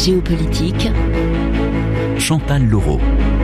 Géopolitique, Chantal Laureau.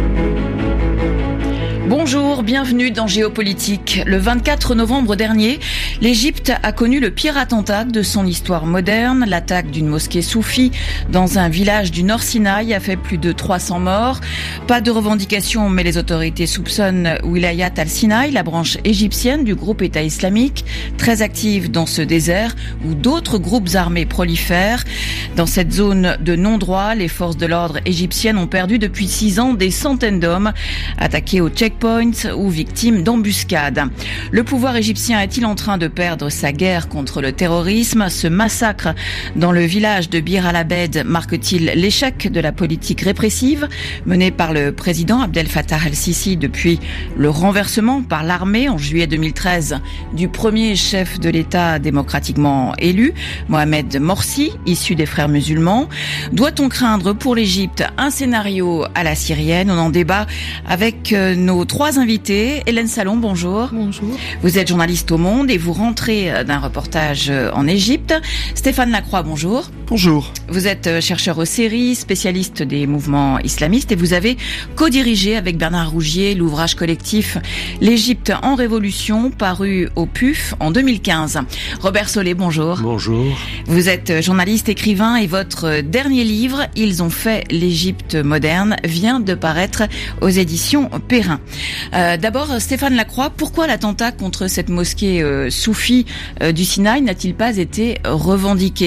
Bonjour, bienvenue dans Géopolitique. Le 24 novembre dernier, l'Égypte a connu le pire attentat de son histoire moderne. L'attaque d'une mosquée soufie dans un village du Nord Sinaï a fait plus de 300 morts. Pas de revendication, mais les autorités soupçonnent Wilayat al-Sinaï, la branche égyptienne du groupe État islamique, très active dans ce désert où d'autres groupes armés prolifèrent. Dans cette zone de non-droit, les forces de l'ordre égyptiennes ont perdu depuis 6 ans des centaines d'hommes attaqués au checkpoints ou victimes d'embuscades. Le pouvoir égyptien est-il en train de perdre sa guerre contre le terrorisme ? Ce massacre dans le village de Bir al-Abed marque-t-il l'échec de la politique répressive menée par le président Abdel Fattah el-Sisi depuis le renversement par l'armée en juillet 2013 du premier chef de l'État démocratiquement élu, Mohamed Morsi, issu des Frères musulmans? Doit-on craindre pour l'Égypte un scénario à la syrienne? On en débat avec nos 3 invités. Hélène Salon, bonjour. Bonjour. Vous êtes journaliste au Monde et vous rentrez d'un reportage en Égypte. Stéphane Lacroix, bonjour. Bonjour. Vous êtes chercheur au CERI, spécialiste des mouvements islamistes et vous avez co-dirigé avec Bernard Rougier l'ouvrage collectif L'Égypte en révolution, paru au PUF en 2015. Robert Solé, bonjour. Bonjour. Vous êtes journaliste, écrivain et votre dernier livre, Ils ont fait l'Égypte moderne, vient de paraître aux éditions Perrin. D'abord, Stéphane Lacroix, pourquoi l'attentat contre cette mosquée soufie du Sinaï n'a-t-il pas été revendiqué ?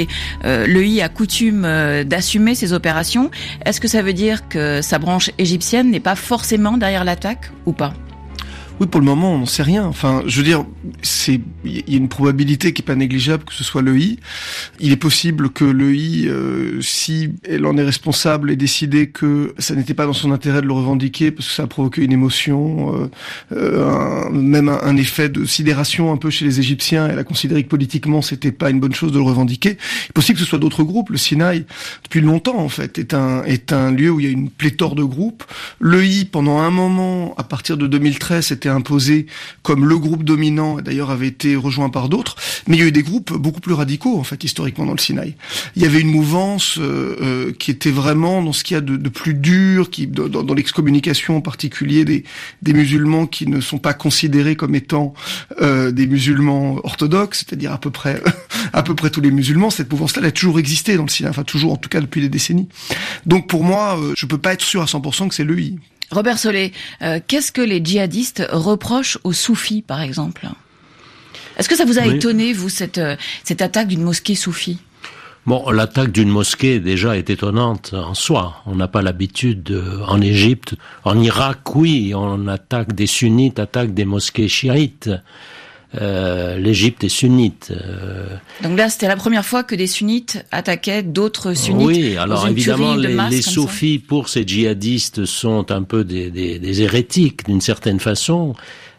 L'EI a coutume d'assumer ses opérations. Est-ce que ça veut dire que sa branche égyptienne n'est pas forcément derrière l'attaque ou pas ? Oui, pour le moment, on n'en sait rien. Enfin, je veux dire, il y a une probabilité qui est pas négligeable que ce soit l'EI. Il est possible que l'EI, si elle en est responsable, ait décidé que ça n'était pas dans son intérêt de le revendiquer parce que ça a provoqué une émotion, même un effet de sidération un peu chez les Égyptiens. Elle a considéré que politiquement, c'était pas une bonne chose de le revendiquer. Il est possible que ce soit d'autres groupes. Le Sinaï, depuis longtemps, en fait, est un lieu où il y a une pléthore de groupes. L'EI, pendant un moment, à partir de 2013, c'était imposé comme le groupe dominant, et d'ailleurs avait été rejoint par d'autres, mais il y a eu des groupes beaucoup plus radicaux, en fait, historiquement dans le Sinaï. Il y avait une mouvance qui était vraiment dans ce qu'il y a de plus dur, qui dans l'excommunication en particulier des musulmans qui ne sont pas considérés comme étant des musulmans orthodoxes, c'est-à-dire à peu près tous les musulmans. Cette mouvance-là, elle a toujours existé dans le Sinaï, enfin toujours, en tout cas depuis des décennies. Donc pour moi, je peux pas être sûr à 100% que c'est l'EI. Robert Solé, qu'est-ce que les djihadistes reprochent aux soufis, par exemple ? Est-ce que ça vous a étonné, vous, cette attaque d'une mosquée soufie ? Bon, l'attaque d'une mosquée, déjà, est étonnante en soi. On n'a pas l'habitude, en Égypte, en Irak, oui, on attaque des sunnites, attaque des mosquées chiites. L'Égypte est sunnite. Donc là, c'était la première fois que des sunnites attaquaient d'autres sunnites. Oui, alors évidemment, les soufis, pour ces djihadistes, sont un peu des hérétiques, d'une certaine façon.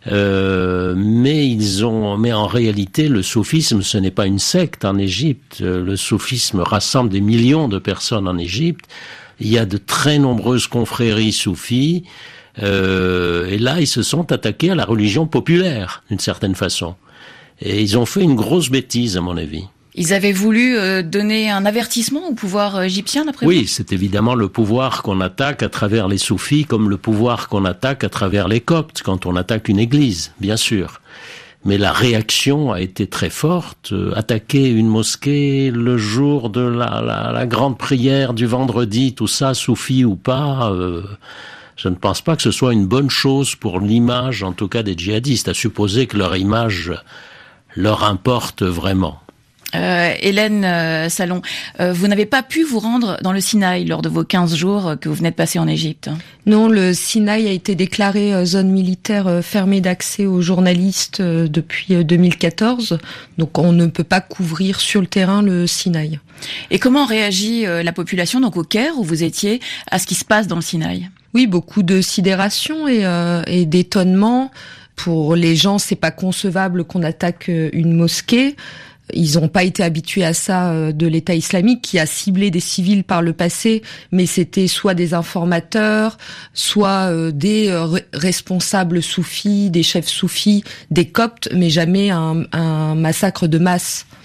Mais en réalité, le soufisme, ce n'est pas une secte en Égypte. Le soufisme rassemble des millions de personnes en Égypte. Il y a de très nombreuses confréries soufis. Et là, ils se sont attaqués à la religion populaire, d'une certaine façon. Et ils ont fait une grosse bêtise, à mon avis. Ils avaient voulu donner un avertissement au pouvoir égyptien, d'après vous ? Oui, c'est évidemment le pouvoir qu'on attaque à travers les soufis, comme le pouvoir qu'on attaque à travers les coptes, quand on attaque une église, bien sûr. Mais la réaction a été très forte. Attaquer une mosquée le jour de la grande prière du vendredi, tout ça, soufi ou pas... Je ne pense pas que ce soit une bonne chose pour l'image, en tout cas des djihadistes, à supposer que leur image leur importe vraiment. Hélène Salon, vous n'avez pas pu vous rendre dans le Sinaï lors de vos 15 jours que vous venez de passer en Égypte. Non, le Sinaï a été déclaré zone militaire fermée d'accès aux journalistes depuis 2014. Donc on ne peut pas couvrir sur le terrain le Sinaï. Et comment réagit la population, donc au Caire où vous étiez, à ce qui se passe dans le Sinaï ? Oui, beaucoup de sidération et d'étonnement. Pour les gens, c'est pas concevable qu'on attaque une mosquée. Ils n'ont pas été habitués à ça de l'État islamique qui a ciblé des civils par le passé, mais c'était soit des informateurs, soit des responsables soufis, des chefs soufis, des coptes, mais jamais un massacre de masse.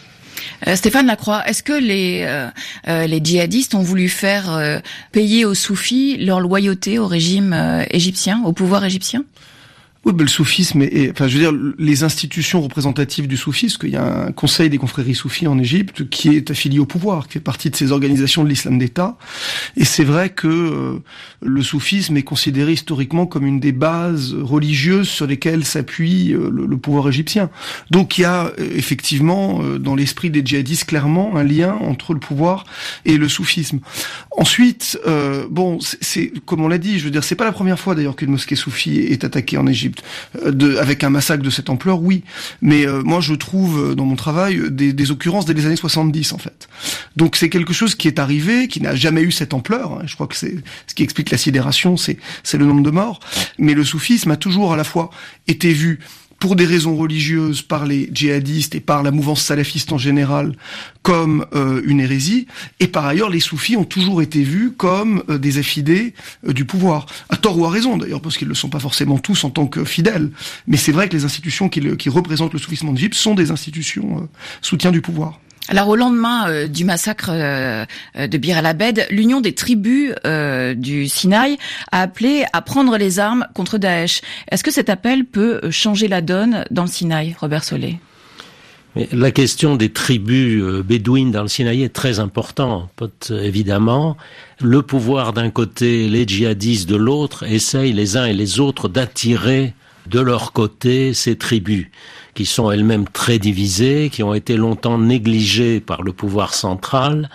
Stéphane Lacroix, est-ce que les djihadistes ont voulu faire payer aux soufis leur loyauté au régime égyptien, au pouvoir égyptien ? Oui, le soufisme enfin, je veux dire, les institutions représentatives du soufisme, qu'il y a un conseil des confréries soufis en Égypte qui est affilié au pouvoir, qui fait partie de ces organisations de l'islam d'État. Et c'est vrai que le soufisme est considéré historiquement comme une des bases religieuses sur lesquelles s'appuie le pouvoir égyptien. Donc il y a effectivement dans l'esprit des djihadistes clairement un lien entre le pouvoir et le soufisme. Ensuite, c'est comme on l'a dit, je veux dire, c'est pas la première fois d'ailleurs qu'une mosquée soufie est attaquée en Égypte. Avec un massacre de cette ampleur, oui. Mais moi, je trouve dans mon travail des occurrences dès les années 70, en fait. Donc c'est quelque chose qui est arrivé, qui n'a jamais eu cette ampleur. Je crois que c'est ce qui explique la sidération, c'est le nombre de morts. Mais le soufisme a toujours à la fois été vu pour des raisons religieuses par les djihadistes et par la mouvance salafiste en général comme une hérésie, et par ailleurs les soufis ont toujours été vus comme des affidés du pouvoir, à tort ou à raison d'ailleurs, parce qu'ils ne le sont pas forcément tous en tant que fidèles, mais c'est vrai que les institutions qui représentent le soufisme en Égypte sont des institutions soutien du pouvoir. Alors au lendemain du massacre de Bir el-Abed, l'Union des tribus du Sinaï a appelé à prendre les armes contre Daesh. Est-ce que cet appel peut changer la donne dans le Sinaï, Robert Solé ? Mais la question des tribus bédouines dans le Sinaï est très importante. Évidemment, le pouvoir d'un côté, les djihadistes de l'autre, essayent les uns et les autres d'attirer de leur côté ces tribus, qui sont elles-mêmes très divisées, qui ont été longtemps négligées par le pouvoir central.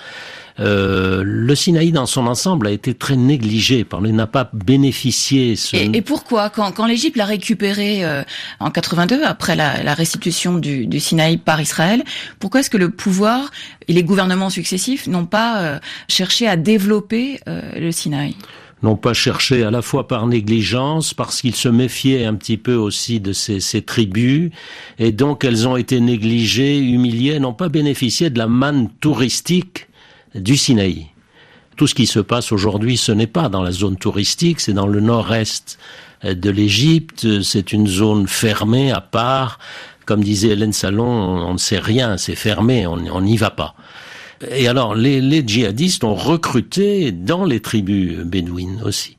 Le Sinaï dans son ensemble a été très négligé, il n'a pas bénéficié. Et pourquoi, quand l'Égypte l'a récupéré en 82, après la restitution du Sinaï par Israël, pourquoi est-ce que le pouvoir et les gouvernements successifs n'ont pas cherché à développer le Sinaï ? N'ont pas cherché à la fois par négligence, parce qu'ils se méfiaient un petit peu aussi de ces tribus, et donc elles ont été négligées, humiliées, n'ont pas bénéficié de la manne touristique du Sinaï. Tout ce qui se passe aujourd'hui, ce n'est pas dans la zone touristique, c'est dans le nord-est de l'Égypte, c'est une zone fermée, à part, comme disait Hélène Salon, on ne sait rien, c'est fermé, on n'y va pas. Et alors, les djihadistes ont recruté dans les tribus bédouines aussi.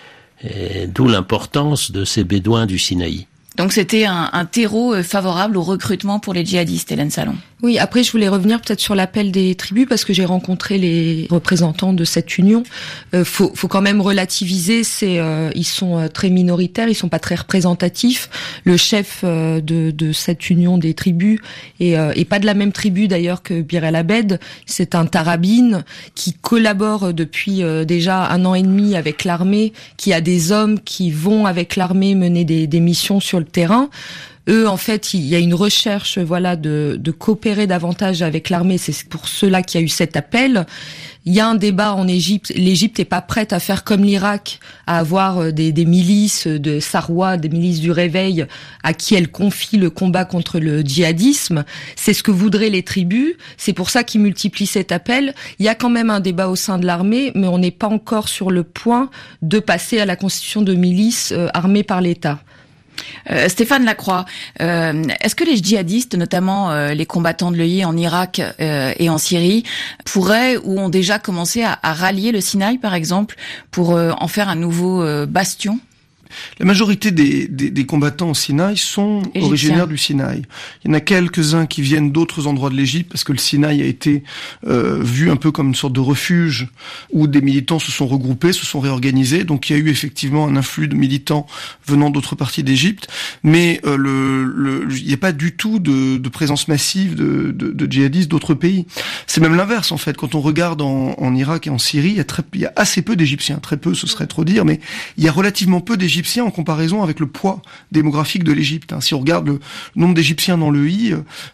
D'où l'importance de ces bédouins du Sinaï. Donc c'était un terreau favorable au recrutement pour les djihadistes, Hélène Salon. Oui, après je voulais revenir peut-être sur l'appel des tribus parce que j'ai rencontré les représentants de cette union. Faut quand même relativiser, ils sont très minoritaires, ils sont pas très représentatifs. Le chef de cette union des tribus est pas de la même tribu d'ailleurs que Bir el-Abed. C'est un tarabine qui collabore depuis déjà 1 an et demi avec l'armée, qui a des hommes qui vont avec l'armée mener des missions sur le terrain. Eux, en fait, il y a une recherche, de coopérer davantage avec l'armée. C'est pour cela qu'il y a eu cet appel. Il y a un débat en Égypte. L'Égypte n'est pas prête à faire comme l'Irak, à avoir des milices de Sarwa, des milices du réveil, à qui elle confie le combat contre le djihadisme. C'est ce que voudraient les tribus. C'est pour ça qu'ils multiplient cet appel. Il y a quand même un débat au sein de l'armée, mais on n'est pas encore sur le point de passer à la constitution de milices armées par l'État. Stéphane Lacroix, est-ce que les djihadistes, notamment les combattants de l'EI en Irak et en Syrie, pourraient ou ont déjà commencé à rallier le Sinaï, par exemple, pour en faire un nouveau bastion ? La majorité des combattants au Sinaï sont originaires du Sinaï. Il y en a quelques-uns qui viennent d'autres endroits de l'Égypte parce que le Sinaï a été vu un peu comme une sorte de refuge où des militants se sont regroupés, se sont réorganisés. Donc il y a eu effectivement un influx de militants venant d'autres parties d'Égypte, mais il n'y a pas du tout de présence massive de djihadistes d'autres pays. C'est même l'inverse en fait. Quand on regarde en Irak et en Syrie, il y a assez peu d'Égyptiens. Très peu, ce serait trop dire, mais il y a relativement peu d'Égyptiens en comparaison avec le poids démographique de l'Égypte. Si on regarde le nombre d'Égyptiens dans l'EI,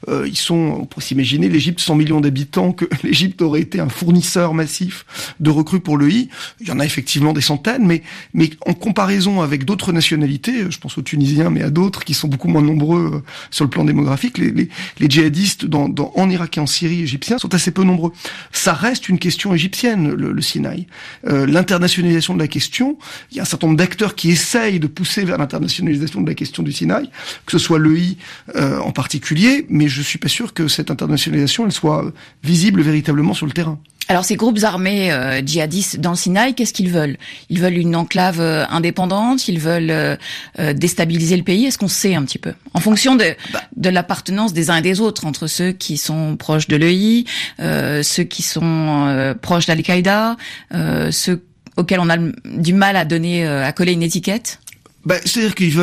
on pourrait s'imaginer l'Égypte 100 millions d'habitants, que l'Égypte aurait été un fournisseur massif de recrues pour l'EI. Il y en a effectivement des centaines, mais en comparaison avec d'autres nationalités, je pense aux Tunisiens, mais à d'autres qui sont beaucoup moins nombreux sur le plan démographique, les djihadistes en Irak et en Syrie égyptiens sont assez peu nombreux. Ça reste une question égyptienne, le Sinaï. L'internationalisation de la question, il y a un certain nombre d'acteurs qui essaient essaye de pousser vers l'internationalisation de la question du Sinaï, que ce soit l'EI en particulier, mais je suis pas sûr que cette internationalisation elle soit visible véritablement sur le terrain. Alors ces groupes armés djihadistes dans le Sinaï, qu'est-ce qu'ils veulent ? Ils veulent une enclave indépendante, ils veulent déstabiliser le pays. Est-ce qu'on sait un petit peu ? En fonction de l'appartenance des uns et des autres, entre ceux qui sont proches de l'EI, ceux qui sont proches d'Al-Qaïda, ceux auxquels on a du mal à coller une étiquette ? C'est-à-dire qu'ils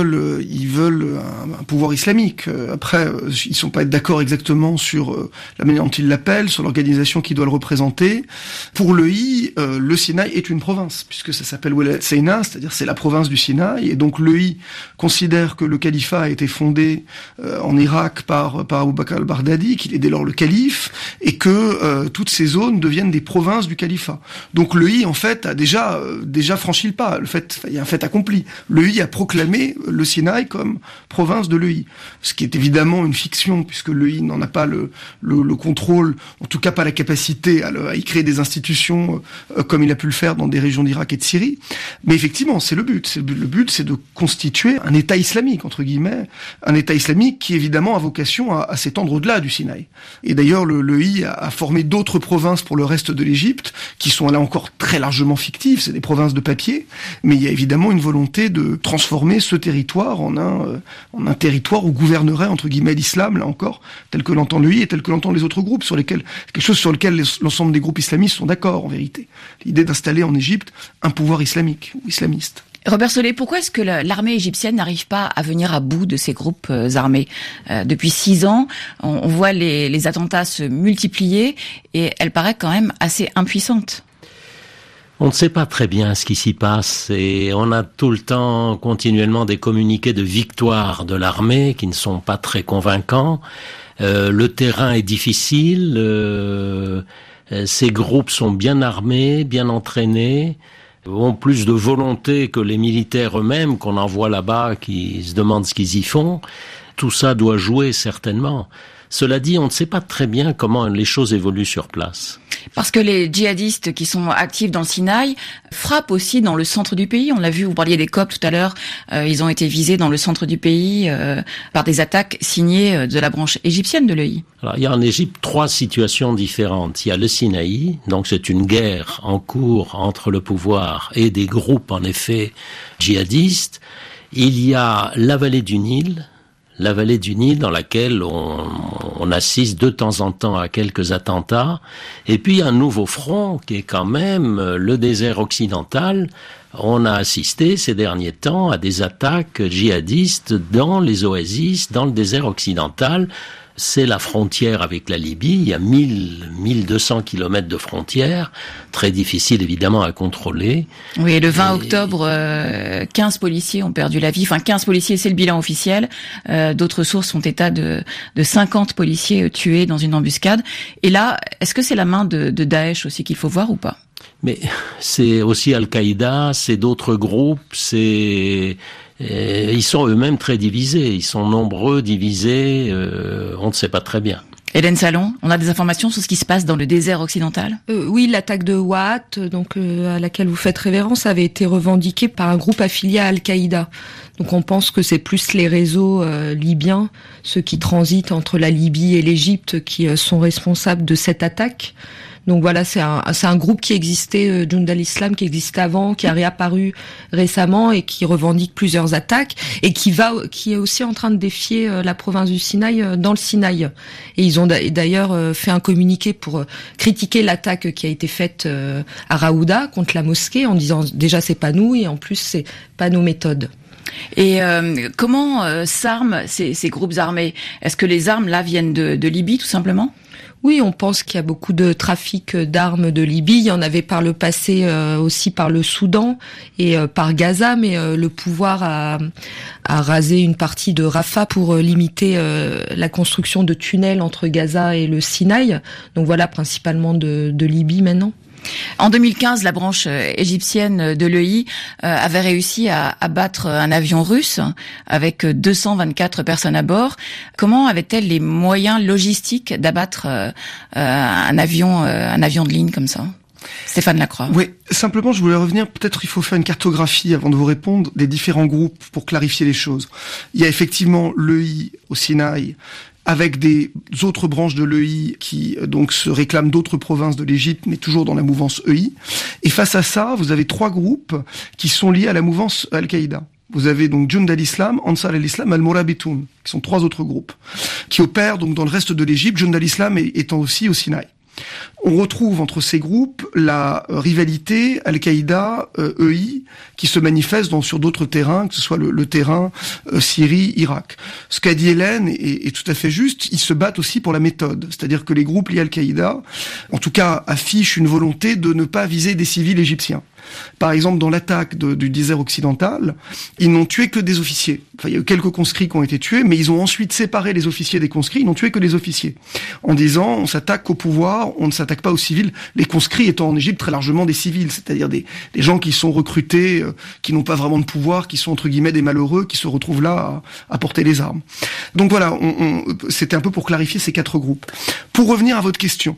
veulent un pouvoir islamique. Après, ils sont pas d'accord exactement sur la manière dont ils l'appellent, sur l'organisation qui doit le représenter. Pour l'EI, le Sinaï est une province, puisque ça s'appelle Wilayat Seyna, c'est-à-dire c'est la province du Sinaï, et donc l'EI considère que le califat a été fondé en Irak par Abu Bakr al-Baghdadi, qu'il est dès lors le calife, et que toutes ces zones deviennent des provinces du califat. Donc l'EI, en fait, a déjà franchi le pas. Il y a un fait accompli. L'EI a proclamé le Sinaï comme province de l'EI. Ce qui est évidemment une fiction, puisque l'EI n'en a pas le contrôle, en tout cas pas la capacité à y créer des institutions comme il a pu le faire dans des régions d'Irak et de Syrie. Mais effectivement, c'est le but. Le but, c'est de constituer un État islamique, entre guillemets, un État islamique qui évidemment a vocation à s'étendre au-delà du Sinaï. Et d'ailleurs, l'EI a formé d'autres provinces pour le reste de l'Égypte, qui sont là encore très largement fictives, c'est des provinces de papier, mais il y a évidemment une volonté de transformer ce territoire en un territoire où gouvernerait, entre guillemets, l'islam, là encore, tel que l'entend l'EI et tel que l'entendent les autres groupes, quelque chose sur lequel l'ensemble des groupes islamistes sont d'accord, en vérité. L'idée d'installer en Égypte un pouvoir islamique, ou islamiste. Robert Solé, pourquoi est-ce que l'armée égyptienne n'arrive pas à venir à bout de ces groupes armés ? Depuis 6 ans, on voit les attentats se multiplier et elle paraît quand même assez impuissante. On ne sait pas très bien ce qui s'y passe et on a tout le temps continuellement des communiqués de victoire de l'armée qui ne sont pas très convaincants. Le terrain est difficile, ces groupes sont bien armés, bien entraînés, ont plus de volonté que les militaires eux-mêmes qu'on envoie là-bas qui se demandent ce qu'ils y font. Tout ça doit jouer certainement. Cela dit, on ne sait pas très bien comment les choses évoluent sur place. Parce que les djihadistes qui sont actifs dans le Sinaï frappent aussi dans le centre du pays. On l'a vu, vous parliez des Coptes tout à l'heure. Ils ont été visés dans le centre du pays par des attaques signées de la branche égyptienne de l'EI. Alors, il y a en Égypte 3 situations différentes. Il y a le Sinaï, donc c'est une guerre en cours entre le pouvoir et des groupes, en effet, djihadistes. Il y a la vallée du Nil dans laquelle on assiste de temps en temps à quelques attentats, et puis un nouveau front qui est quand même le désert occidental. On a assisté ces derniers temps à des attaques djihadistes dans les oasis, dans le désert occidental. C'est la frontière avec la Libye, il y a 1200 kilomètres de frontière, très difficile évidemment à contrôler. Oui, et le 20 octobre, 15 policiers ont perdu la vie, enfin 15 policiers, c'est le bilan officiel. D'autres sources font état de 50 policiers tués dans une embuscade. Et là, est-ce que c'est la main de Daesh aussi qu'il faut voir ou pas ? Mais c'est aussi Al-Qaïda, c'est d'autres groupes, ils sont eux-mêmes très divisés, ils sont nombreux, divisés, on ne sait pas très bien. Hélène Salon, on a des informations sur ce qui se passe dans le désert occidental ? Oui, l'attaque de Waat, à laquelle vous faites référence, avait été revendiquée par un groupe affilié à Al-Qaïda. Donc on pense que c'est plus les réseaux libyens, ceux qui transitent entre la Libye et l'Égypte, qui sont responsables de cette attaque. Donc voilà, c'est un groupe qui existait, Jund al-Islam, qui existait avant, qui a réapparu récemment et qui revendique plusieurs attaques et qui est aussi en train de défier la province du Sinaï dans le Sinaï. Et ils ont d'ailleurs fait un communiqué pour critiquer l'attaque qui a été faite à Raouda contre la mosquée en disant déjà c'est pas nous et en plus c'est pas nos méthodes. Et comment s'arment ces groupes armés ? Est-ce que les armes là viennent de Libye tout simplement ? Oui, on pense qu'il y a beaucoup de trafic d'armes de Libye. Il y en avait par le passé aussi par le Soudan et par Gaza, mais le pouvoir a rasé une partie de Rafah pour limiter la construction de tunnels entre Gaza et le Sinaï. Donc voilà, principalement de Libye maintenant. En 2015, la branche égyptienne de l'EI avait réussi à abattre un avion russe avec 224 personnes à bord. Comment avait-elle les moyens logistiques d'abattre un avion de ligne comme ça ? Stéphane Lacroix. Oui, simplement, je voulais revenir, peut-être il faut faire une cartographie avant de vous répondre, des différents groupes pour clarifier les choses. Il y a effectivement l'EI au Sinaï, avec des autres branches de l'EI qui donc se réclament d'autres provinces de l'Égypte, mais toujours dans la mouvance EI. Et face à ça, vous avez 3 groupes qui sont liés à la mouvance Al-Qaïda. Vous avez donc Jund al-Islam, Ansar al-Islam, Al-Murabitoun, qui sont 3 autres groupes, qui opèrent donc dans le reste de l'Égypte, Jund al-Islam étant aussi au Sinaï. On retrouve entre ces groupes la rivalité Al-Qaïda, EI, qui se manifeste sur d'autres terrains, que ce soit le terrain Syrie, Irak. Ce qu'a dit Hélène est tout à fait juste, ils se battent aussi pour la méthode. C'est-à-dire que les groupes liés à Al-Qaïda, en tout cas, affichent une volonté de ne pas viser des civils égyptiens. Par exemple, dans l'attaque du désert occidental, ils n'ont tué que des officiers. Enfin, il y a eu quelques conscrits qui ont été tués, mais ils ont ensuite séparé les officiers des conscrits, ils n'ont tué que les officiers. En disant, on s'attaque au pouvoir, on ne s'attaque pas aux civils. Les conscrits étant en Égypte très largement des civils, c'est-à-dire des gens qui sont recrutés, qui n'ont pas vraiment de pouvoir, qui sont entre guillemets des malheureux, qui se retrouvent là à porter les armes. Donc voilà, c'était un peu pour clarifier ces 4 groupes. Pour revenir à votre question,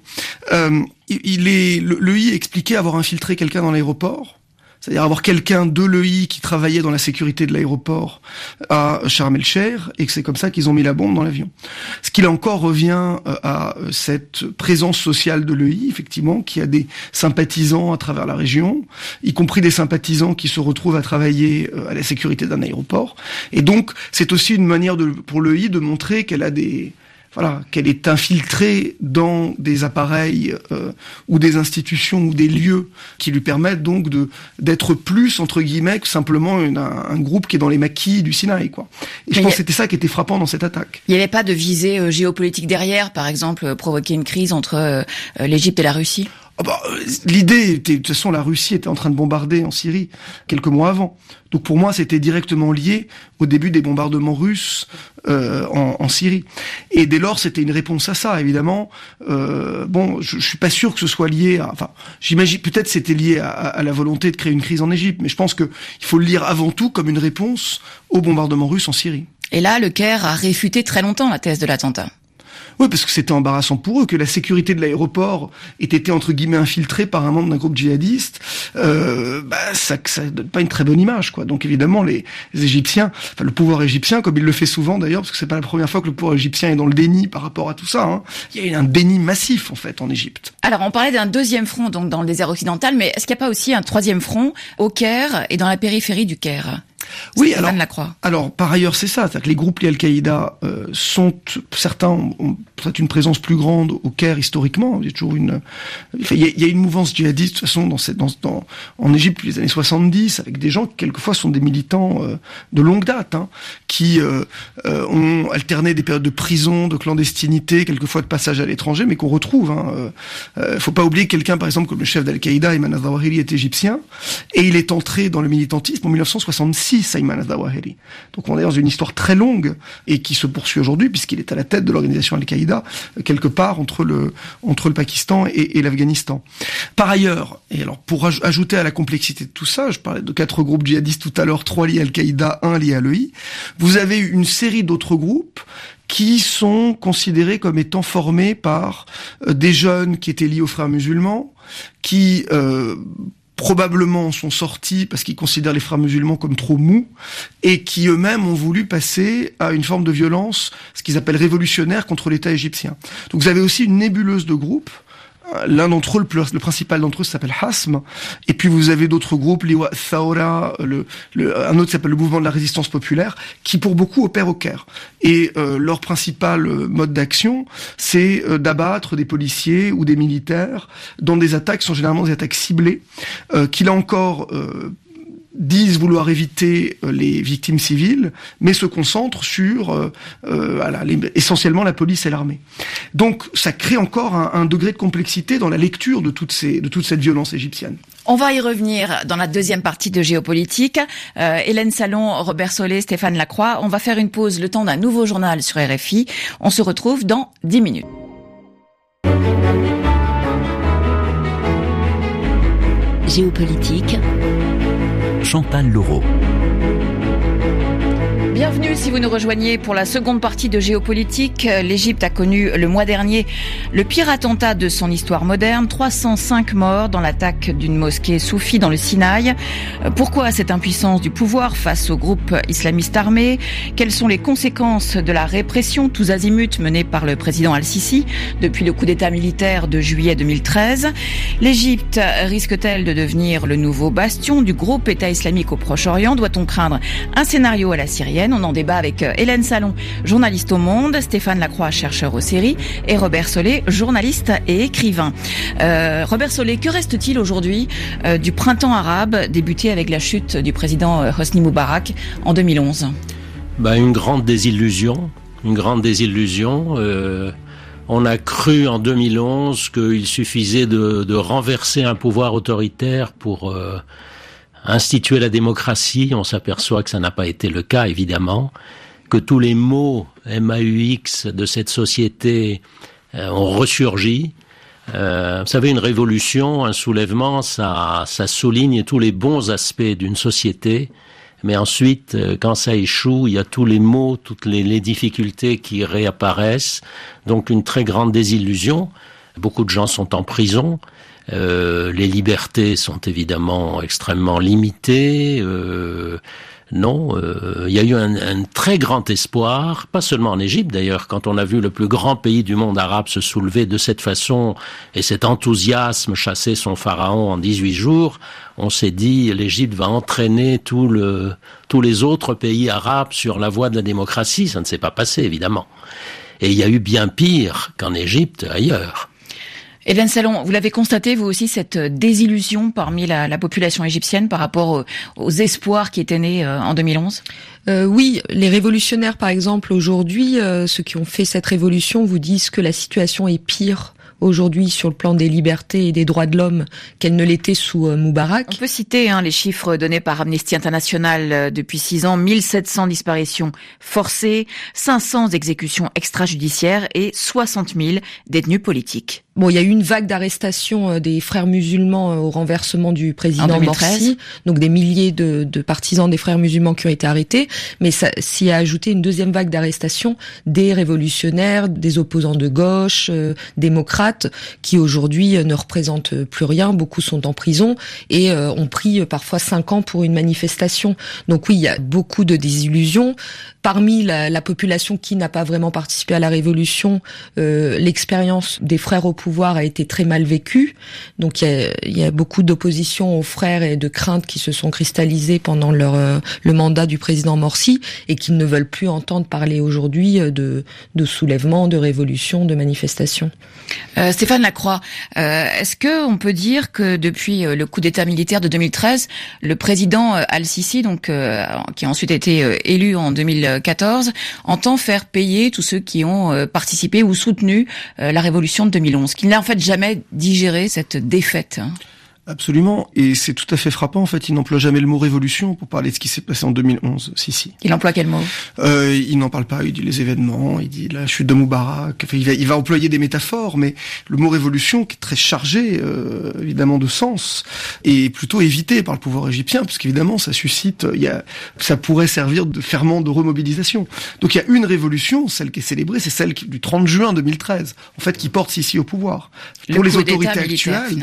l'EI expliquait avoir infiltré quelqu'un dans l'aéroport, c'est-à-dire avoir quelqu'un de l'EI qui travaillait dans la sécurité de l'aéroport à Sharm el-Sheikh, et que c'est comme ça qu'ils ont mis la bombe dans l'avion. Ce qui là encore revient à cette présence sociale de l'EI, effectivement, qui a des sympathisants à travers la région, y compris des sympathisants qui se retrouvent à travailler à la sécurité d'un aéroport. Et donc, c'est aussi une manière pour l'EI de montrer qu'elle a qu'elle est infiltrée dans des appareils ou des institutions ou des lieux qui lui permettent donc d'être plus, entre guillemets, que simplement un groupe qui est dans les maquis du Sinaï, quoi. Et je pense que c'était ça qui était frappant dans cette attaque. Il n'y avait pas de visée géopolitique derrière, par exemple, provoquer une crise entre l'Égypte et la Russie? L'idée était, de toute façon, la Russie était en train de bombarder en Syrie quelques mois avant. Donc pour moi, c'était directement lié au début des bombardements russes en Syrie. Et dès lors, c'était une réponse à ça, évidemment. Je suis pas sûr que ce soit lié à... Enfin, j'imagine, peut-être c'était lié à la volonté de créer une crise en Égypte, mais je pense que il faut le lire avant tout comme une réponse aux bombardements russes en Syrie. Et là, le Caire a réfuté très longtemps la thèse de l'attentat. Oui, parce que c'était embarrassant pour eux que la sécurité de l'aéroport ait été entre guillemets infiltrée par un membre d'un groupe djihadiste. Ça donne pas une très bonne image, quoi. Donc évidemment, les Égyptiens, enfin le pouvoir égyptien, comme il le fait souvent d'ailleurs, parce que c'est pas la première fois que le pouvoir égyptien est dans le déni par rapport à tout ça. Hein. Il y a eu un déni massif en fait en Égypte. Alors on parlait d'un deuxième front donc dans le désert occidental, mais est-ce qu'il n'y a pas aussi un troisième front au Caire et dans la périphérie du Caire? Oui, alors par ailleurs c'est ça, c'est-à-dire que les groupes liés à Al-Qaïda certains ont peut-être une présence plus grande au Caire historiquement. Il y a toujours il y a une mouvance djihadiste de toute façon en Égypte depuis les années 70, avec des gens qui quelquefois sont des militants de longue date, qui ont alterné des périodes de prison, de clandestinité, quelquefois de passage à l'étranger, mais qu'on retrouve. Faut pas oublier quelqu'un par exemple comme le chef d'Al-Qaïda, Ayman al-Zawahiri, est égyptien et il est entré dans le militantisme en 1966. Ayman al-Zawahiri. Donc on est dans une histoire très longue et qui se poursuit aujourd'hui puisqu'il est à la tête de l'organisation Al-Qaïda quelque part entre le Pakistan et l'Afghanistan. Par ailleurs, et alors pour ajouter à la complexité de tout ça, je parlais de 4 groupes djihadistes tout à l'heure, 3 liés à Al-Qaïda, 1 lié à l'EI, vous avez une série d'autres groupes qui sont considérés comme étant formés par des jeunes qui étaient liés aux frères musulmans, qui probablement sont sortis parce qu'ils considèrent les frères musulmans comme trop mous et qui eux-mêmes ont voulu passer à une forme de violence, ce qu'ils appellent révolutionnaire contre l'État égyptien. Donc vous avez aussi une nébuleuse de groupes. L'un d'entre eux, le principal d'entre eux s'appelle Hasm, et puis vous avez d'autres groupes, l'Iwa Thawra, un autre s'appelle le Mouvement de la Résistance Populaire, qui pour beaucoup opèrent au Caire. Et leur principal mode d'action, c'est d'abattre des policiers ou des militaires dans des attaques qui sont généralement des attaques ciblées, qui là encore disent vouloir éviter les victimes civiles, mais se concentrent sur essentiellement la police et l'armée. Donc ça crée encore un degré de complexité dans la lecture de toute cette violence égyptienne. On va y revenir dans la deuxième partie de Géopolitique. Hélène Salon, Robert Solé, Stéphane Lacroix. On va faire une pause le temps d'un nouveau journal sur RFI. On se retrouve dans 10 minutes. Géopolitique. Chantal Laureau. Bienvenue si vous nous rejoignez pour la seconde partie de Géopolitique. L'Égypte a connu le mois dernier le pire attentat de son histoire moderne. 305 morts dans l'attaque d'une mosquée soufie dans le Sinaï. Pourquoi cette impuissance du pouvoir face au groupe islamiste armé? Quelles sont les conséquences de la répression tous azimuts menée par le président Al-Sisi depuis le coup d'État militaire de juillet 2013? L'Égypte risque-t-elle de devenir le nouveau bastion du groupe État islamique au Proche-Orient? Doit-on craindre un scénario à la syrienne? On en débat avec Hélène Salon, journaliste au Monde, Stéphane Lacroix, chercheur au CERI, et Robert Solé, journaliste et écrivain. Robert Solé, que reste-t-il aujourd'hui du printemps arabe débuté avec la chute du président Hosni Moubarak en 2011? Une grande désillusion. On a cru en 2011 qu'il suffisait de renverser un pouvoir autoritaire pour instituer la démocratie. On s'aperçoit que ça n'a pas été le cas, évidemment, que tous les maux MAUX de cette société ont ressurgi. Vous savez, une révolution, un soulèvement, ça souligne tous les bons aspects d'une société, mais ensuite, quand ça échoue, il y a tous les maux, toutes les difficultés qui réapparaissent. Donc une très grande désillusion. Beaucoup de gens sont en prison. Les libertés sont évidemment extrêmement limitées. Il y a eu un très grand espoir, pas seulement en Égypte d'ailleurs, quand on a vu le plus grand pays du monde arabe se soulever de cette façon et cet enthousiasme chasser son pharaon en 18 jours, on s'est dit l'Égypte va entraîner tous les autres pays arabes sur la voie de la démocratie. Ça ne s'est pas passé évidemment. Et il y a eu bien pire qu'en Égypte ailleurs. Hélène Salon, vous l'avez constaté, vous aussi, cette désillusion parmi la population égyptienne par rapport aux espoirs qui étaient nés en 2011 ? Oui, les révolutionnaires, par exemple, aujourd'hui, ceux qui ont fait cette révolution vous disent que la situation est pire aujourd'hui sur le plan des libertés et des droits de l'homme qu'elle ne l'était sous Moubarak. On peut citer les chiffres donnés par Amnesty International depuis 6 ans, 1700 disparitions forcées, 500 exécutions extrajudiciaires et 60 000 détenus politiques. Bon, il y a eu une vague d'arrestations des frères musulmans au renversement du président Morsi, donc des milliers de partisans des frères musulmans qui ont été arrêtés, mais ça s'y a ajouté une deuxième vague d'arrestations des révolutionnaires, des opposants de gauche, démocrates, qui aujourd'hui ne représentent plus rien. Beaucoup sont en prison et ont pris parfois 5 ans pour une manifestation. Donc oui, il y a beaucoup de désillusions. Parmi la population qui n'a pas vraiment participé à la révolution, l'expérience des frères au pouvoir a été très mal vécue. Donc il y a beaucoup d'opposition aux frères et de craintes qui se sont cristallisées pendant le mandat du président Morsi et qui ne veulent plus entendre parler aujourd'hui de soulèvement, de révolution, de manifestation. Stéphane Lacroix, est-ce que on peut dire que depuis le coup d'État militaire de 2013, le président Al-Sisi, donc qui a ensuite été élu en 2014, entend faire payer tous ceux qui ont participé ou soutenu la révolution de 2011, qu'il n'a en fait jamais digéré cette défaite? Absolument, et c'est tout à fait frappant. En fait, il n'emploie jamais le mot révolution pour parler de ce qui s'est passé en 2011. Si. Il emploie quel mot? Il n'en parle pas. Il dit les événements, il dit la chute de Moubarak. Enfin, il va employer des métaphores, mais le mot révolution, qui est très chargé évidemment de sens, est plutôt évité par le pouvoir égyptien, parce qu'évidemment, ça suscite, ça pourrait servir de ferment de remobilisation. Donc, il y a une révolution, celle qui est célébrée, c'est celle du 30 juin 2013, en fait, qui porte Sisi au pouvoir. Pour les autorités actuelles,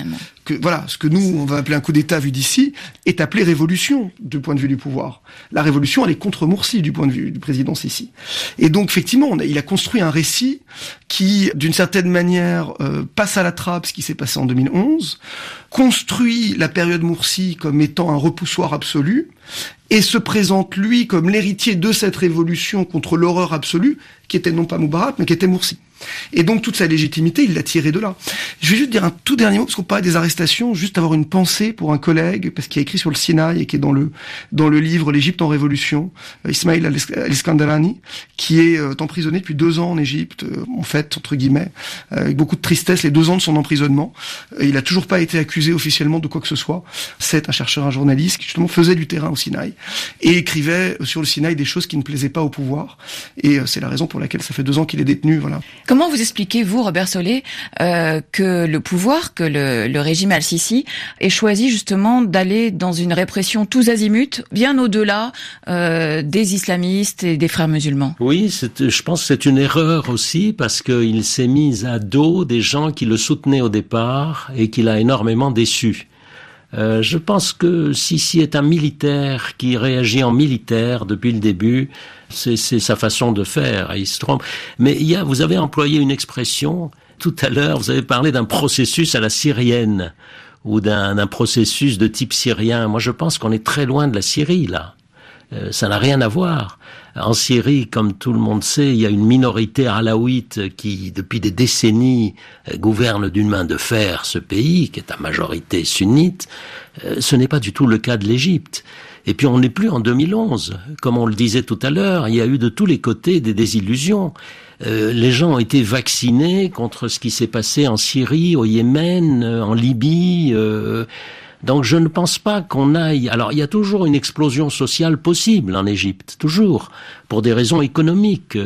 ce que nous, on va appeler un coup d'État vu d'ici, est appelé révolution du point de vue du pouvoir. La révolution, elle est contre Morsi du point de vue du président Sisi. Et donc, effectivement, il a construit un récit qui, d'une certaine manière, passe à la trappe ce qui s'est passé en 2011, construit la période Morsi comme étant un repoussoir absolu, et se présente, lui, comme l'héritier de cette révolution contre l'horreur absolue, qui était non pas Moubarak, mais qui était Morsi. Et donc, toute sa légitimité, il l'a tirée de là. Je vais juste dire un tout dernier mot, parce qu'on parlait des arrestations, juste avoir une pensée pour un collègue, parce qu'il a écrit sur le Sinaï, et qui est dans le livre L'Égypte en révolution, Ismail al-Iskandarani, qui est emprisonné depuis 2 ans en Égypte, en fait, entre guillemets, avec beaucoup de tristesse, les 2 ans de son emprisonnement. Il a toujours pas été accusé officiellement de quoi que ce soit. C'est un chercheur, un journaliste, qui justement faisait du terrain au Sinaï, et écrivait sur le Sinaï des choses qui ne plaisaient pas au pouvoir. Et c'est la raison pour laquelle ça fait 2 ans qu'il est détenu. Voilà. Comment vous expliquez, vous, Robert Solé, que le pouvoir, que le régime Al-Sisi ait choisi justement d'aller dans une répression tous azimuts, bien au-delà des islamistes et des frères musulmans? Oui, je pense que c'est une erreur aussi, parce qu'il s'est mis à dos des gens qui le soutenaient au départ et qu'il a énormément déçus. Je pense que Sisi est un militaire qui réagit en militaire depuis le début. C'est sa façon de faire. Il se trompe. Mais vous avez employé une expression tout à l'heure. Vous avez parlé d'un processus à la syrienne ou d'un processus de type syrien. Moi, je pense qu'on est très loin de la Syrie là. Ça n'a rien à voir. En Syrie, comme tout le monde sait, il y a une minorité alaouite qui, depuis des décennies, gouverne d'une main de fer ce pays, qui est à majorité sunnite. Ce n'est pas du tout le cas de l'Égypte. Et puis on n'est plus en 2011. Comme on le disait tout à l'heure, il y a eu de tous les côtés des désillusions. Les gens ont été vaccinés contre ce qui s'est passé en Syrie, au Yémen, en Libye. Donc je ne pense pas qu'on aille... Alors il y a toujours une explosion sociale possible en Égypte, toujours, pour des raisons économiques.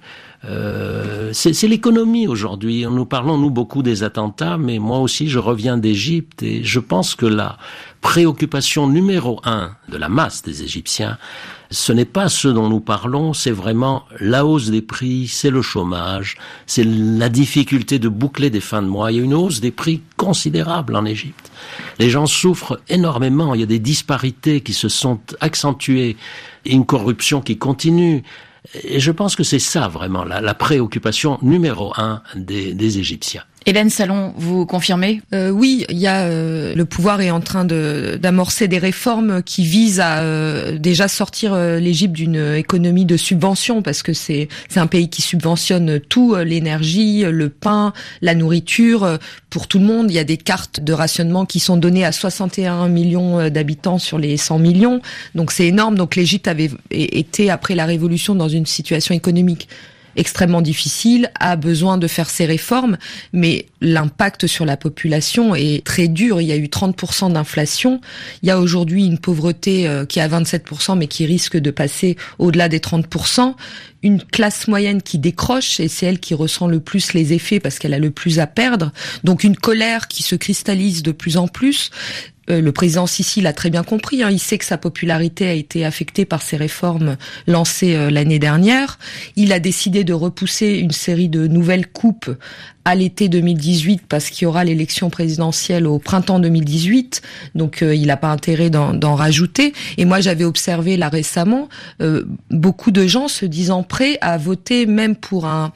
C'est l'économie aujourd'hui. Nous parlons, nous, beaucoup des attentats, mais moi aussi je reviens d'Égypte et je pense que la préoccupation numéro 1 de la masse des Égyptiens, ce n'est pas ce dont nous parlons, c'est vraiment la hausse des prix, c'est le chômage, c'est la difficulté de boucler des fins de mois. Il y a une hausse des prix considérable en Égypte. Les gens souffrent énormément, il y a des disparités qui se sont accentuées, et une corruption qui continue. Et je pense que c'est ça vraiment la préoccupation numéro 1 des Égyptiens. Hélène Salon, vous confirmez? Oui, il y a le pouvoir est en train d'amorcer des réformes qui visent à déjà sortir l'Égypte d'une économie de subvention, parce que c'est un pays qui subventionne tout, l'énergie, le pain, la nourriture, pour tout le monde. Il y a des cartes de rationnement qui sont données à 61 millions d'habitants sur les 100 millions. Donc c'est énorme. Donc l'Égypte avait été, après la révolution, dans une situation économique extrêmement difficile, a besoin de faire ses réformes, mais l'impact sur la population est très dur. Il y a eu 30% d'inflation. Il y a aujourd'hui une pauvreté qui est à 27%, mais qui risque de passer au-delà des 30%. Une classe moyenne qui décroche, et c'est elle qui ressent le plus les effets parce qu'elle a le plus à perdre. Donc une colère qui se cristallise de plus en plus. Le président Sisi l'a très bien compris, il sait que sa popularité a été affectée par ces réformes lancées l'année dernière. Il a décidé de repousser une série de nouvelles coupes à l'été 2018 parce qu'il y aura l'élection présidentielle au printemps 2018, donc il n'a pas intérêt d'en rajouter. Et moi j'avais observé là récemment beaucoup de gens se disant prêts à voter même pour un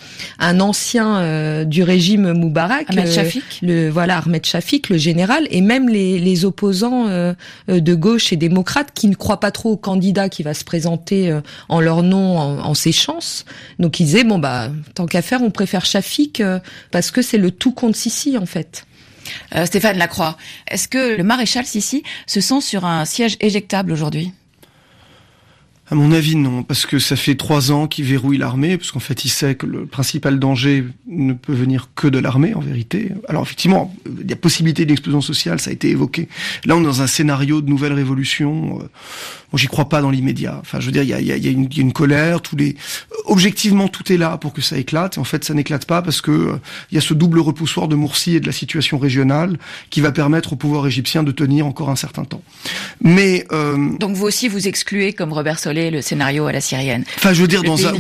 ancien du régime Moubarak, Ahmed Shafik. Ahmed Shafik, le général, et même les opposants de gauche et démocrates qui ne croient pas trop au candidat qui va se présenter en leur nom en ses chances. Donc ils disaient tant qu'à faire on préfère Shafik parce que c'est le tout contre Sisi en fait. Stéphane Lacroix, est-ce que le maréchal Sisi se sent sur un siège éjectable aujourd'hui ? À mon avis, non, parce que ça fait 3 ans qu'il verrouille l'armée, parce qu'en fait, il sait que le principal danger ne peut venir que de l'armée, en vérité. Alors, effectivement, il y a possibilité d'une explosion sociale, ça a été évoqué. Là, on est dans un scénario de nouvelle révolution. Moi, j'y crois pas dans l'immédiat. Enfin, je veux dire, il y a une colère, objectivement, tout est là pour que ça éclate. Et en fait, ça n'éclate pas parce que il y a ce double repoussoir de Morsi et de la situation régionale qui va permettre au pouvoir égyptien de tenir encore un certain temps. Mais donc vous aussi, vous excluez, comme Robert Solé, le scénario à la syrienne. Enfin, je veux dire, dans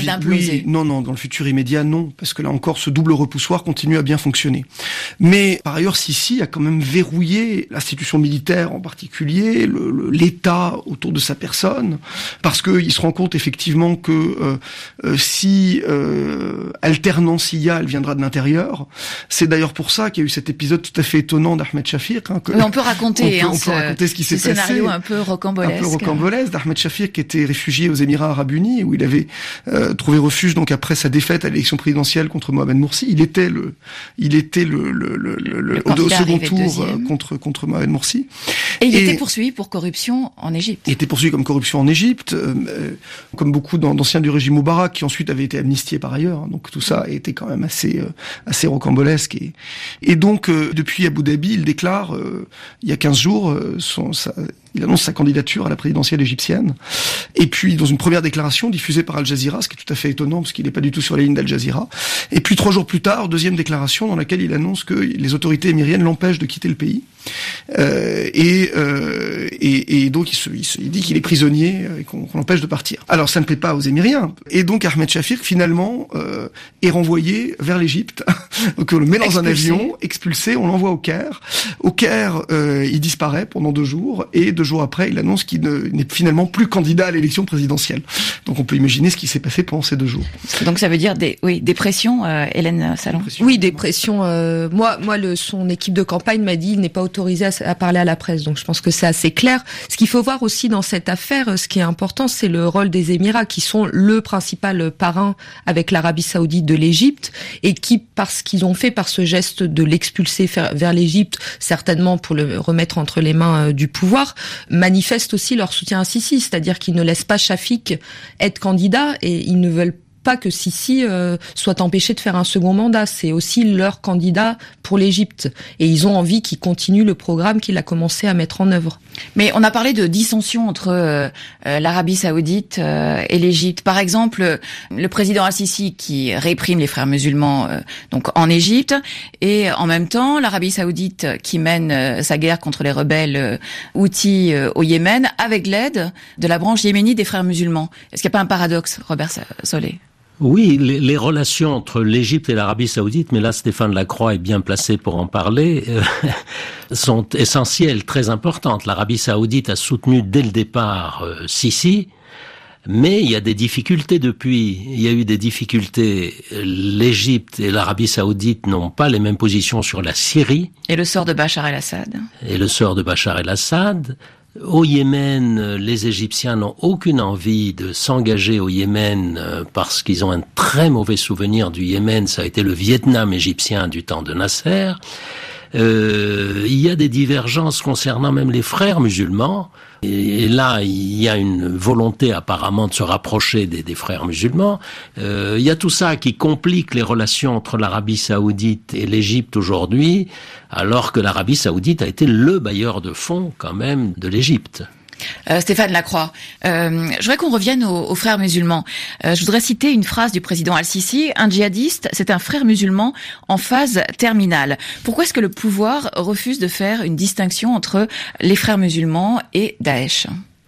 le futur immédiat, non, parce que là encore, ce double repoussoir continue à bien fonctionner. Mais par ailleurs, Sisi a quand même verrouillé l'institution militaire, en particulier l'État autour de sa personne, parce que il se rend compte effectivement que si alternance il y a, elle viendra de l'intérieur. C'est d'ailleurs pour ça qu'il y a eu cet épisode tout à fait étonnant d'Ahmed Shafik. Mais on peut raconter, on peut raconter ce qui s'est passé. Scénario un peu rocambolesque. D'Ahmed Shafik qui était réfugié aux Émirats Arabes Unis, où il avait trouvé refuge donc après sa défaite à l'élection présidentielle contre Mohamed Morsi. Il était au second tour contre Mohamed Morsi. Et il était poursuivi pour corruption en Égypte. Il était poursuivi comme corruption en Égypte, comme beaucoup d'anciens du régime Moubarak qui ensuite avaient été amnistiés par ailleurs. Donc tout ça a été quand même assez rocambolesque. Et donc depuis Abu Dhabi, il déclare il y a 15 jours il annonce sa candidature à la présidentielle égyptienne. Et puis, dans une première déclaration diffusée par Al Jazeera, ce qui est tout à fait étonnant, parce qu'il n'est pas du tout sur la ligne d'Al Jazeera. Et puis, 3 jours plus tard, deuxième déclaration dans laquelle il annonce que les autorités émiriennes l'empêchent de quitter le pays. Et donc, il dit qu'il est prisonnier et qu'on l'empêche de partir. Alors, ça ne plaît pas aux Émiriens. Et donc, Ahmed Shafik, finalement, est renvoyé vers l'Égypte. Donc, on le met dans un avion, expulsé, on l'envoie au Caire. Au Caire, il disparaît pendant 2 jours, et 2 jours après, il annonce qu'il n'est finalement plus candidat à l'élection présidentielle. Donc on peut imaginer ce qui s'est passé pendant ces 2 jours. Donc ça veut dire des pressions, Hélène Salon. Oui, des pressions. Moi, son équipe de campagne m'a dit il n'est pas autorisé à parler à la presse. Donc je pense que c'est assez clair. Ce qu'il faut voir aussi dans cette affaire, ce qui est important, c'est le rôle des Émirats, qui sont le principal parrain avec l'Arabie Saoudite de l'Égypte, et qui, parce qu'ils ont fait par ce geste de l'expulser vers l'Égypte, certainement pour le remettre entre les mains du pouvoir, manifestent aussi leur soutien à Sisi, c'est-à-dire qu'ils ne laissent pas Shafik être candidat, et ils ne veulent pas que Sisi soit empêché de faire un second mandat. C'est aussi leur candidat pour l'Égypte, et ils ont envie qu'il continue le programme qu'il a commencé à mettre en œuvre. Mais on a parlé de dissension entre l'Arabie Saoudite et l'Égypte. Par exemple, le président Al-Sisi qui réprime les frères musulmans donc en Égypte, et en même temps l'Arabie Saoudite qui mène sa guerre contre les rebelles Houthis au Yémen avec l'aide de la branche yéménite des frères musulmans. Est-ce qu'il n'y a pas un paradoxe, Robert Solé ? Oui, les relations entre l'Égypte et l'Arabie Saoudite, mais là Stéphane Lacroix est bien placé pour en parler, sont essentielles, très importantes. L'Arabie Saoudite a soutenu dès le départ Sisi, mais il y a des difficultés depuis. Il y a eu des difficultés. L'Égypte et l'Arabie Saoudite n'ont pas les mêmes positions sur la Syrie. Et le sort de Bachar el-Assad. Au Yémen, les Égyptiens n'ont aucune envie de s'engager au Yémen parce qu'ils ont un très mauvais souvenir du Yémen. Ça a été le Vietnam égyptien du temps de Nasser. Il y a des divergences concernant même les frères musulmans. Et là, il y a une volonté apparemment de se rapprocher des frères musulmans. Il y a tout ça qui complique les relations entre l'Arabie Saoudite et l'Égypte aujourd'hui, alors que l'Arabie Saoudite a été le bailleur de fonds quand même de l'Égypte. Stéphane Lacroix, je voudrais qu'on revienne aux frères musulmans. Je voudrais citer une phrase du président Al-Sisi: un djihadiste, c'est un frère musulman en phase terminale. Pourquoi est-ce que le pouvoir refuse de faire une distinction entre les frères musulmans et Daesh ?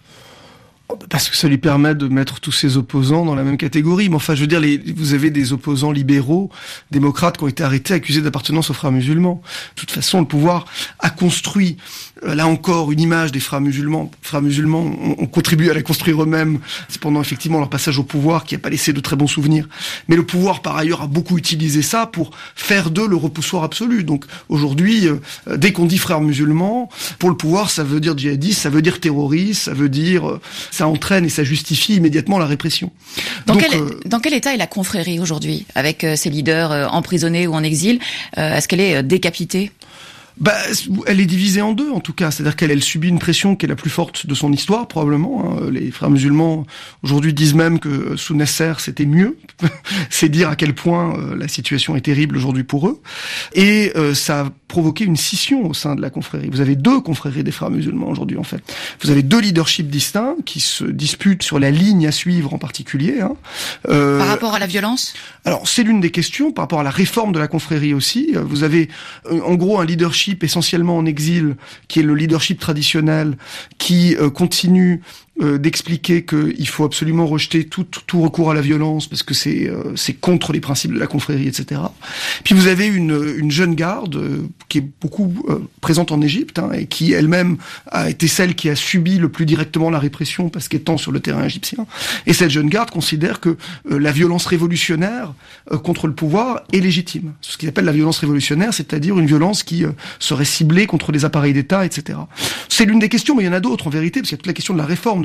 Parce que ça lui permet de mettre tous ses opposants dans la même catégorie. Mais enfin, je veux dire, vous avez des opposants libéraux, démocrates, qui ont été arrêtés, accusés d'appartenance aux frères musulmans. De toute façon, le pouvoir a construit, là encore, une image des frères musulmans. Les frères musulmans ont contribué à la construire eux-mêmes. C'est pendant effectivement leur passage au pouvoir qui n'a pas laissé de très bons souvenirs. Mais le pouvoir, par ailleurs, a beaucoup utilisé ça pour faire d'eux le repoussoir absolu. Donc aujourd'hui, dès qu'on dit frères musulmans, pour le pouvoir, ça veut dire djihadiste, ça veut dire terroriste, ça veut dire... ça entraîne et ça justifie immédiatement la répression. Dans quel état est la confrérie aujourd'hui, avec ses leaders emprisonnés ou en exil ? Est-ce qu'elle est décapitée ? Elle est divisée en deux, en tout cas. C'est-à-dire qu'elle subit une pression qui est la plus forte de son histoire, probablement. Les frères musulmans, aujourd'hui, disent même que sous Nasser, c'était mieux. C'est dire à quel point la situation est terrible aujourd'hui pour eux. Et ça a provoqué une scission au sein de la confrérie. Vous avez 2 confréries des frères musulmans aujourd'hui, en fait. Vous avez 2 leaderships distincts qui se disputent sur la ligne à suivre en particulier. Par rapport à la violence ? Alors, c'est l'une des questions. Par rapport à la réforme de la confrérie aussi. Vous avez, en gros, un leadership essentiellement en exil, qui est le leadership traditionnel, qui continue d'expliquer qu'il faut absolument rejeter tout recours à la violence parce que c'est contre les principes de la confrérie, etc. Puis vous avez une jeune garde qui est beaucoup présente en Égypte et qui elle-même a été celle qui a subi le plus directement la répression parce qu'étant sur le terrain égyptien. Et cette jeune garde considère que la violence révolutionnaire contre le pouvoir est légitime. Ce qu'ils appellent la violence révolutionnaire, c'est-à-dire une violence qui serait ciblée contre les appareils d'État, etc. C'est l'une des questions, mais il y en a d'autres en vérité, parce qu'il y a toute la question de la réforme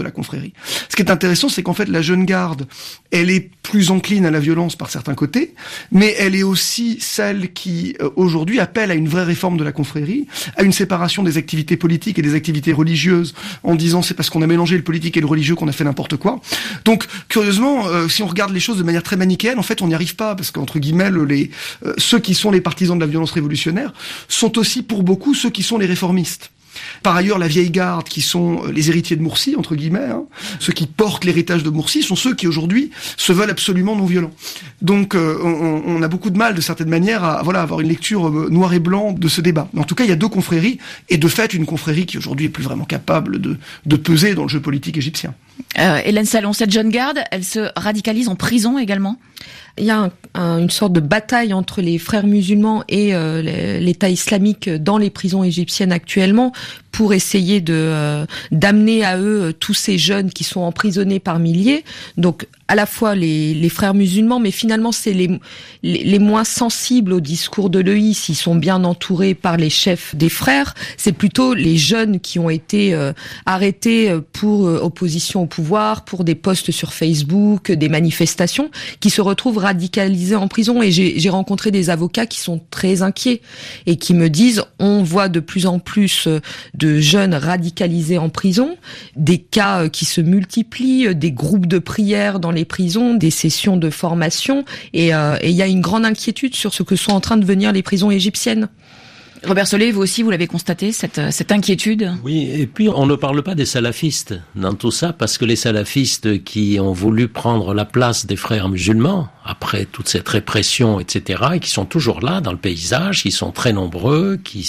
de la confrérie. Ce qui est intéressant, c'est qu'en fait, la jeune garde, elle est plus encline à la violence par certains côtés, mais elle est aussi celle qui, aujourd'hui, appelle à une vraie réforme de la confrérie, à une séparation des activités politiques et des activités religieuses, en disant c'est parce qu'on a mélangé le politique et le religieux qu'on a fait n'importe quoi. Donc, curieusement, si on regarde les choses de manière très manichéenne, en fait, on n'y arrive pas, parce qu'entre guillemets, ceux qui sont les partisans de la violence révolutionnaire sont aussi, pour beaucoup, ceux qui sont les réformistes. Par ailleurs, la vieille garde, qui sont les héritiers de Mursi, entre guillemets, ceux qui portent l'héritage de Mursi, sont ceux qui, aujourd'hui, se veulent absolument non violents. Donc, on a beaucoup de mal, de certaine manière, à avoir une lecture noir et blanc de ce débat. Mais en tout cas, il y a deux confréries, et de fait, une confrérie qui, aujourd'hui, est plus vraiment capable de peser dans le jeu politique égyptien. Hélène Salon, cette jeune garde, elle se radicalise en prison également ? Il y a une sorte de bataille entre les frères musulmans et l'État islamique dans les prisons égyptiennes actuellement pour essayer d'amener à eux tous ces jeunes qui sont emprisonnés par milliers. Donc à la fois les frères musulmans, mais finalement c'est les moins sensibles au discours de l'EI, s'ils sont bien entourés par les chefs des frères. C'est plutôt les jeunes qui ont été arrêtés pour opposition au pouvoir, pour des posts sur Facebook, des manifestations, qui se retrouvent radicalisés en prison. Et j'ai rencontré des avocats qui sont très inquiets et qui me disent on voit de plus en plus de jeunes radicalisés en prison, des cas qui se multiplient, des groupes de prière dans les prisons, des sessions de formation, et il y a une grande inquiétude sur ce que sont en train de devenir les prisons égyptiennes. Robert Solé, vous aussi, vous l'avez constaté, cette inquiétude ? Oui, et puis on ne parle pas des salafistes dans tout ça, parce que les salafistes qui ont voulu prendre la place des frères musulmans, après toute cette répression, etc., et qui sont toujours là dans le paysage, qui sont très nombreux, qui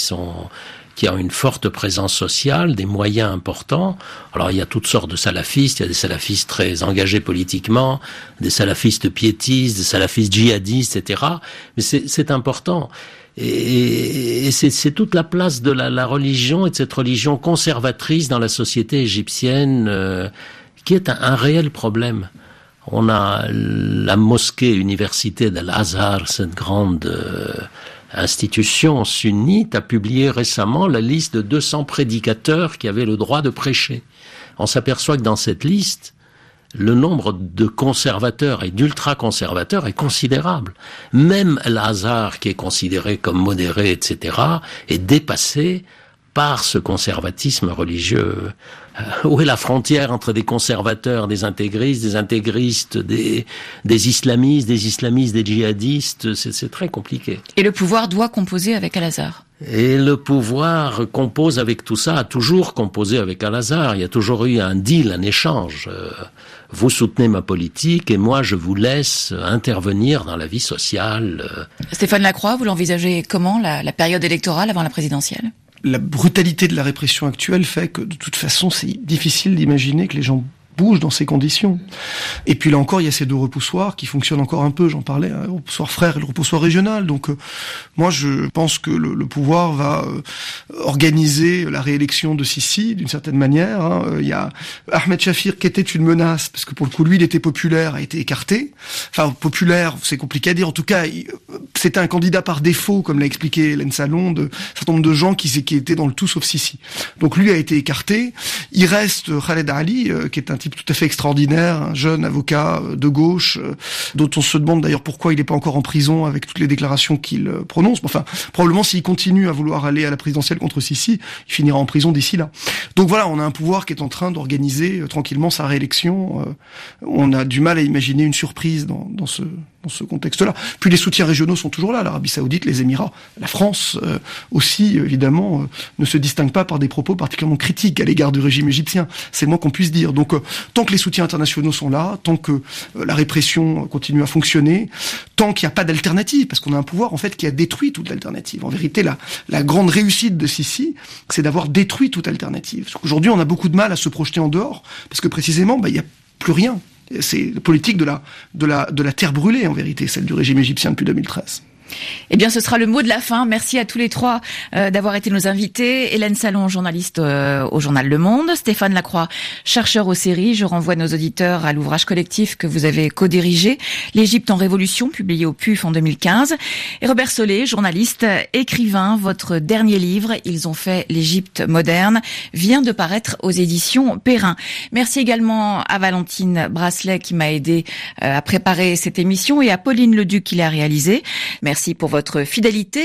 ont une forte présence sociale, des moyens importants. Alors il y a toutes sortes de salafistes, il y a des salafistes très engagés politiquement, des salafistes piétistes, des salafistes djihadistes, etc. Mais c'est important. Et c'est toute la place de la religion et de cette religion conservatrice dans la société égyptienne qui est un réel problème. On a la mosquée université d'Al-Azhar, cette grande institution sunnite, a publié récemment la liste de 200 prédicateurs qui avaient le droit de prêcher. On s'aperçoit que dans cette liste, le nombre de conservateurs et d'ultra-conservateurs est considérable. Même Al-Azhar, qui est considéré comme modéré, etc., est dépassé par ce conservatisme religieux. Où est la frontière entre des conservateurs, des intégristes, des islamistes, des djihadistes? C'est très compliqué. Et le pouvoir doit composer avec Al-Azhar. Et le pouvoir compose avec tout ça, a toujours composé avec Al-Azhar. Il y a toujours eu un deal, un échange. Vous soutenez ma politique et moi je vous laisse intervenir dans la vie sociale. Stéphane Lacroix, vous l'envisagez comment, la période électorale avant la présidentielle ? La brutalité de la répression actuelle fait que, de toute façon, c'est difficile d'imaginer que les gens bougent dans ces conditions. Et puis là encore, il y a ces deux repoussoirs qui fonctionnent encore un peu, j'en parlais, le repoussoir frère et le repoussoir régional. Donc moi je pense que le pouvoir va organiser la réélection de Sisi d'une certaine manière. Il y a Ahmed Shafir qui était une menace, parce que pour le coup lui il était populaire, a été écarté. Enfin populaire, c'est compliqué à dire, en tout cas c'était un candidat par défaut, comme l'a expliqué Hélène Salon, de un certain nombre de gens qui étaient dans le tout sauf Sisi. Donc lui a été écarté. Il reste Khaled Ali, qui est un type tout à fait extraordinaire, un jeune avocat de gauche, dont on se demande d'ailleurs pourquoi il n'est pas encore en prison avec toutes les déclarations qu'il prononce. Enfin, probablement s'il continue à vouloir aller à la présidentielle contre Sisi, il finira en prison d'ici là. Donc voilà, on a un pouvoir qui est en train d'organiser tranquillement sa réélection. On a du mal à imaginer une surprise dans ce contexte-là. Puis les soutiens régionaux sont toujours là, l'Arabie Saoudite, les Émirats, la France aussi, évidemment, ne se distingue pas par des propos particulièrement critiques à l'égard du régime égyptien. C'est le moins qu'on puisse dire. Donc, tant que les soutiens internationaux sont là, tant que la répression continue à fonctionner, tant qu'il n'y a pas d'alternative, parce qu'on a un pouvoir, en fait, qui a détruit toute l'alternative. En vérité, la grande réussite de Sisi, c'est d'avoir détruit toute alternative. Parce qu'aujourd'hui, on a beaucoup de mal à se projeter en dehors, parce que précisément, il n'y a plus rien. C'est la politique de la terre brûlée, en vérité, celle du régime égyptien depuis 2013. Eh bien, ce sera le mot de la fin. Merci à tous les trois d'avoir été nos invités. Hélène Salon, journaliste au journal Le Monde. Stéphane Lacroix, chercheur aux séries. Je renvoie nos auditeurs à l'ouvrage collectif que vous avez co-dirigé, L'Égypte en révolution, publié au PUF en 2015. Et Robert Solé, journaliste, écrivain. Votre dernier livre, Ils ont fait l'Égypte moderne, vient de paraître aux éditions Perrin. Merci également à Valentine Brasselet qui m'a aidé à préparer cette émission et à Pauline Leduc qui l'a réalisée. Merci pour votre fidélité.